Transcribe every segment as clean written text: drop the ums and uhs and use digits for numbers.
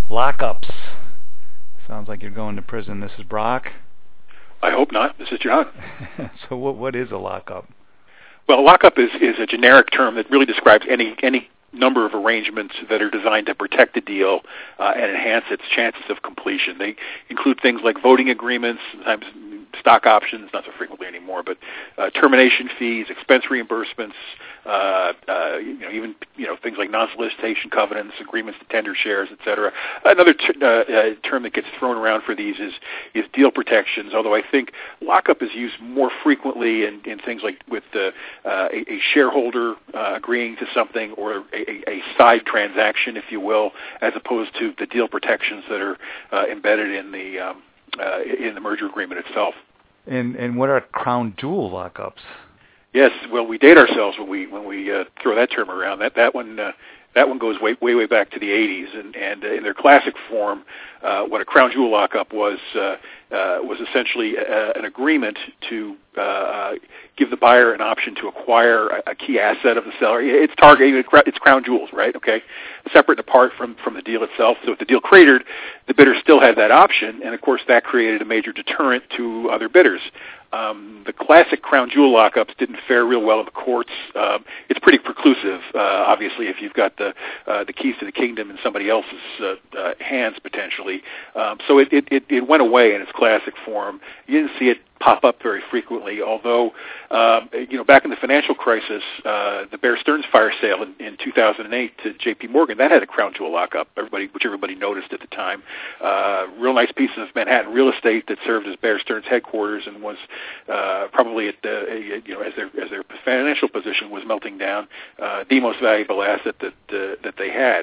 Lockups. Sounds like you're going to prison. This is Brock. I hope not. This is John. So what is a lockup? Well, a lockup is a generic term that really describes any number of arrangements that are designed to protect the deal and enhance its chances of completion. They include things like voting agreements, sometimes stock options, not so frequently anymore, but termination fees, expense reimbursements, even things like non-solicitation covenants, agreements to tender shares, etc. Another term that gets thrown around for these is deal protections. Although I think lockup is used more frequently in things like with a shareholder agreeing to something or a side transaction, if you will, as opposed to the deal protections that are embedded in the merger agreement itself. And what are crown jewel lockups? Yes, well, we date ourselves when we throw that term around. That one goes way back to the 80s, and in their classic form, what a crown jewel lockup was essentially an agreement to give the buyer an option to acquire a key asset of the seller. It's crown jewels, right? Okay, separate and apart from the deal itself. So if the deal cratered, the bidder still had that option, and of course that created a major deterrent to other bidders. The classic crown jewel lockups didn't fare real well in the courts. It's pretty preclusive, obviously, if you've got the keys to the kingdom in somebody else's hands potentially. So it went away in its classic form. You didn't see it pop up very frequently, although back in the financial crisis, the Bear Stearns fire sale in 2008 to J.P. Morgan, that had a crown jewel lockup, which everybody noticed at the time. Real nice piece of Manhattan real estate that served as Bear Stearns headquarters and was probably at as their financial position was melting down, the most valuable asset that they had.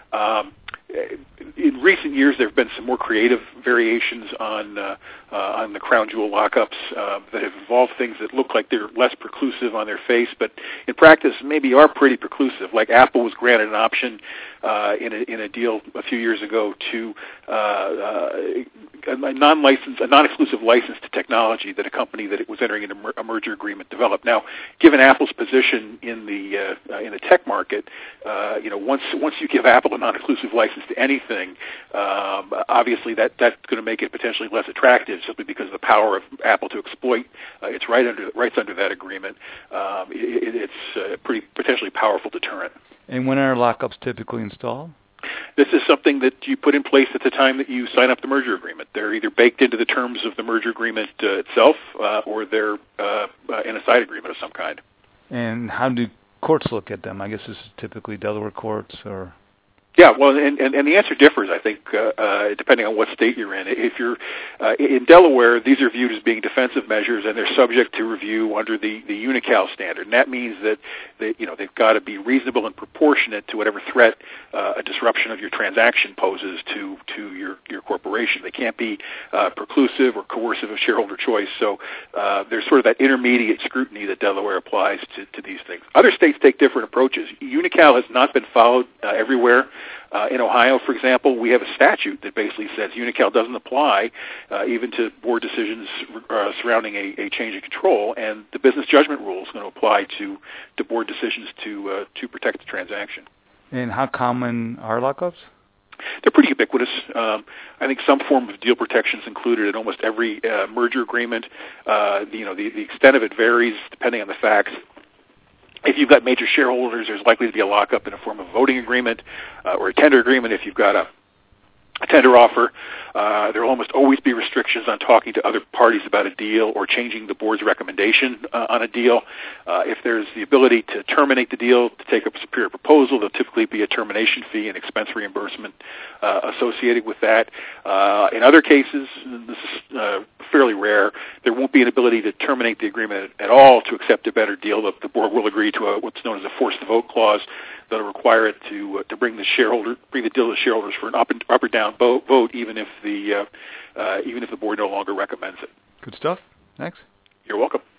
In recent years, there have been some more creative variations on the crown jewel lockups that have involved things that look like they're less preclusive on their face, but in practice maybe are pretty preclusive. Like Apple was granted an option in a deal a few years ago to a non-exclusive license to technology that a company that it was entering into a merger agreement developed. Now, given Apple's position in the tech market, once you give Apple a non-exclusive license to anything, obviously that's going to make it potentially less attractive simply because of the power of Apple to exploit its rights under that agreement. It's a pretty potentially powerful deterrent. And when are lockups typically installed? This is something that you put in place at the time that you sign up the merger agreement. They're either baked into the terms of the merger agreement itself, or they're in a side agreement of some kind. And how do courts look at them? I guess this is typically Delaware courts, or... Yeah, well, and the answer differs, I think, depending on what state you're in. If you're in Delaware, these are viewed as being defensive measures, and they're subject to review under the UNICAL standard. And that means that they've got to be reasonable and proportionate to whatever threat a disruption of your transaction poses to your corporation. They can't be preclusive or coercive of shareholder choice. So there's sort of that intermediate scrutiny that Delaware applies to these things. Other states take different approaches. UNICAL has not been followed everywhere. In Ohio, for example, we have a statute that basically says UNICAL doesn't apply even to board decisions surrounding a change of control, and the business judgment rule is going to apply to board decisions to protect the transaction. And how common are lockups? They're pretty ubiquitous. I think some form of deal protection is included in almost every merger agreement. The extent of it varies depending on the facts. If you've got major shareholders, there's likely to be a lockup in a form of voting agreement or a tender agreement. If you've got a tender offer, there will almost always be restrictions on talking to other parties about a deal or changing the board's recommendation on a deal. If there's the ability to terminate the deal, to take up a superior proposal, there'll typically be a termination fee and expense reimbursement associated with that. In other cases, this is fairly rare, there won't be an ability to terminate the agreement at all to accept a better deal. The board will agree to what's known as a forced vote clause that'll require it to bring the deal to shareholders for an up or down vote, even if the board no longer recommends it. Good stuff. Thanks. You're welcome.